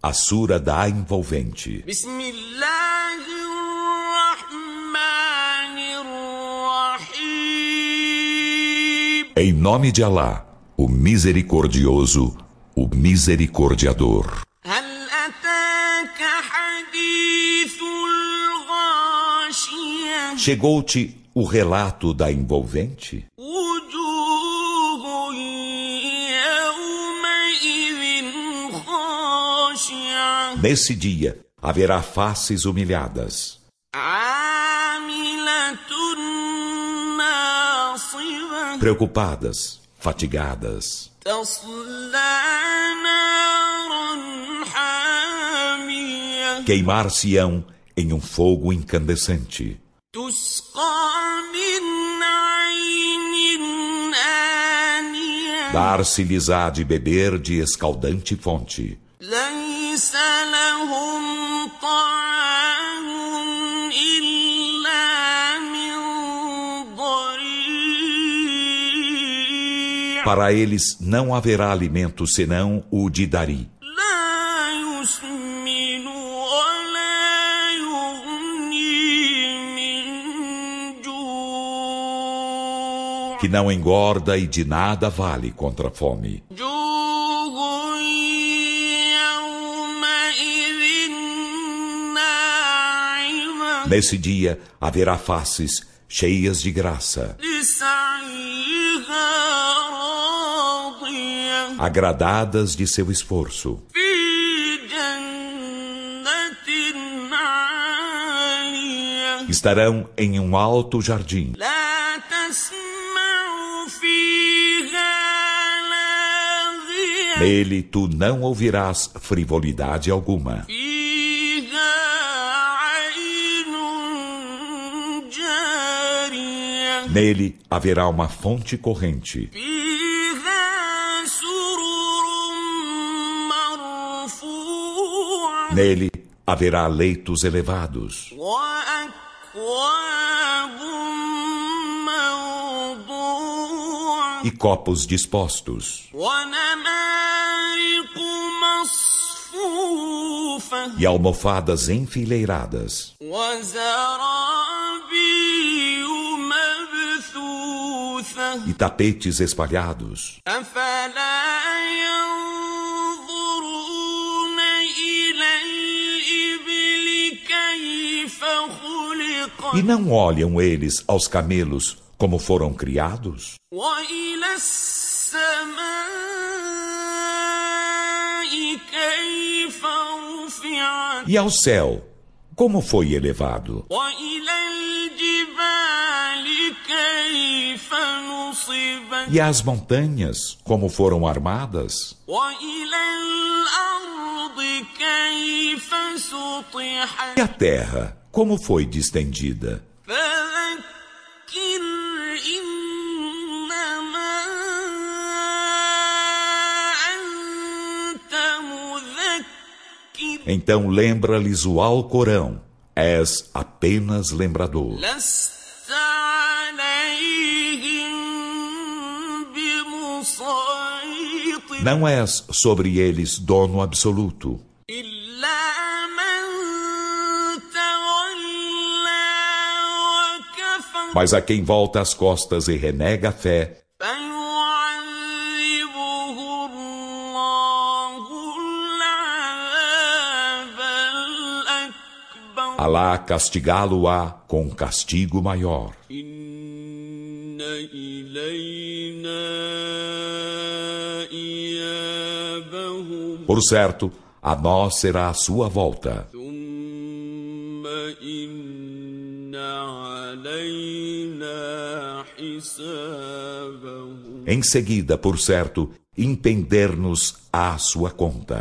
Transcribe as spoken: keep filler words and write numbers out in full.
a sura da envolvente. Em nome de Alá, o misericordioso, o misericordiador. Chegou-te o relato da envolvente? Nesse dia haverá faces humilhadas, preocupadas, fatigadas. Queimar-se-ão em um fogo incandescente. Dar-se-lhes-á de beber de escaldante fonte. Para eles não haverá alimento senão o de dari, que não engorda e de nada vale contra a fome. Nesse dia haverá faces cheias de graça, agradadas de seu esforço. Estarão em um alto jardim. Nele tu não ouvirás frivolidade alguma. Nele haverá uma fonte corrente. Nele haverá leitos elevados e copos dispostos e almofadas enfileiradas e tapetes espalhados. E não olham eles aos camelos como foram criados? E ao céu, como foi elevado? E às montanhas, como foram armadas? E a terra, como foi distendida? Então lembra-lhes o Alcorão. És apenas lembrador. Não és sobre eles dono absoluto. Mas a quem volta as costas e renega a fé, Alá castigá-lo-á com castigo maior. Por certo, a nós será a sua volta. Em seguida, por certo, impender-nos à sua conta.